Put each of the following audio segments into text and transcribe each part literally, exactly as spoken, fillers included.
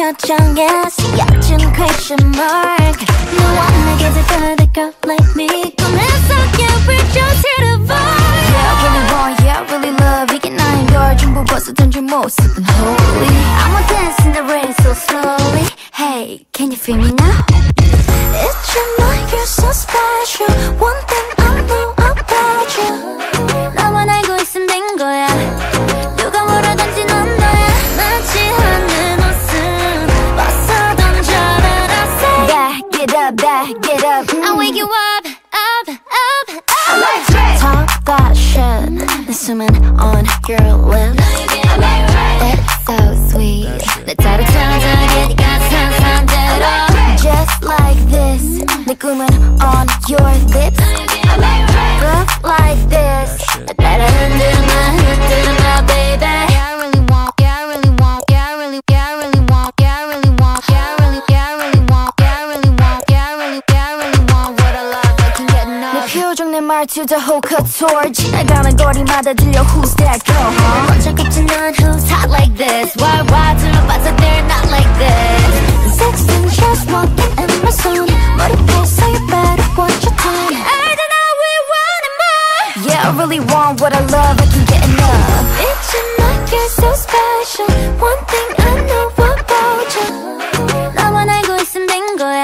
표정에서 옅은 question mark. No one 내게 될 a girl like me. 꿈에서 yeah, we're just here to vibe. Yeah, really want, yeah, really love. 이게 나인 걸 전부 벗어던 줄 모습은 holy. I'ma dance in the rain so slowly. Hey, can you feel me now? It's your night, you're so special. One thing I know about you. 나만 알고 있으면 된 거야. 누가 뭐라든지 넌 너야. 맞지 않는 옷은 벗어 던져라. I say back it up, back it up. mm. I'll wake you up, up, up, up. I like it. Talk that shit. 내 숨은 on your lips. It's so sweet. 내 차례 찾아게 네가 상상대로. Just like this. 내 꿈은 on your lips. Look like this. 따라 흔들마 흔들마 baby. Yeah, I really want, yeah, I really want, yeah, I really, yeah, I really want, yeah, I really want, yeah, I really, yeah, I really want, yeah, I really want, yeah, I really, yeah, I really want what I love. I can get enough. 내 표정 내 말투 다 호커토르. 지나가는 거리마다 들려 who's that girl, huh? 먼저 꼽지 넌 who's hot like this. Why, why 둘러봐서 they're not like this. Sexing just walking in my zone. 머리 빗어 you better watch your tone. I don't know we want it more. Yeah, I really want what I love. I can get enough. It's your night, you're so special. One thing I know about you. 나만 알고 있으면 된 거야.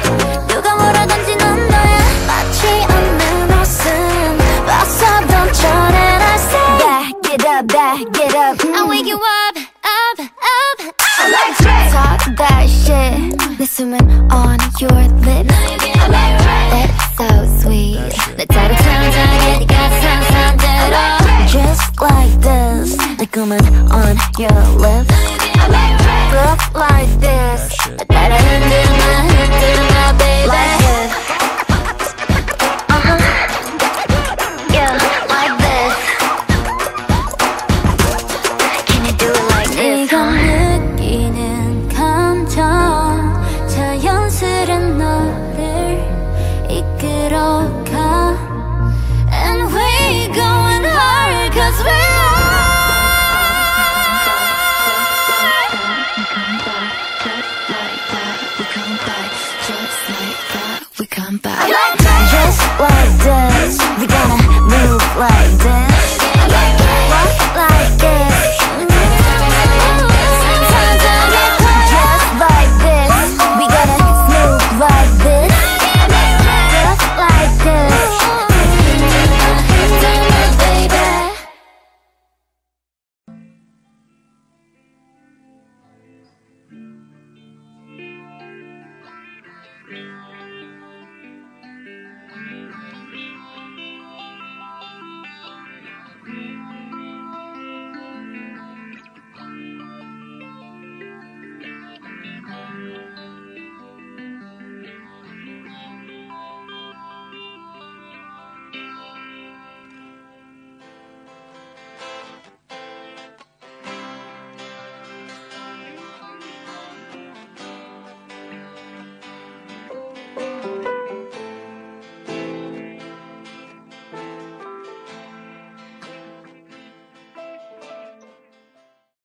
누가 뭐라든지 넌 너야. 맞지 않는 옷은 벗어 던져라. I say back it up, back it up. mm. I'll wake you up, up, up, up. I like it. Talk that shit. 내 숨은 on your lips. It's so sweet. 내 차례 찾아게 네가 상상대로. Just like this. 내 꿈은 on your lips. Look like this. 따라 흔들마 흔들마 baby.